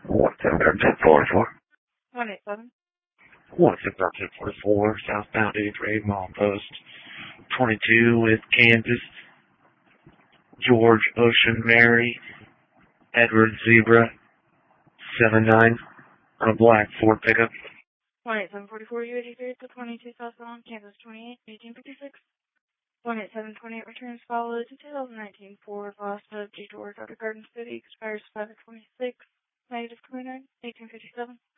What's up there, 1044? 187. What's up there, 1044? Southbound 83, mile post 22 with Kansas. George Ocean Mary, Edward Zebra, 79 on a black Ford pickup. 18744 U83 to 22 Southbound, Kansas 28, 1856. 18728 returns followed to 2019 Ford Rasta G George out of Garden City, expires 5/26, -29, 1857.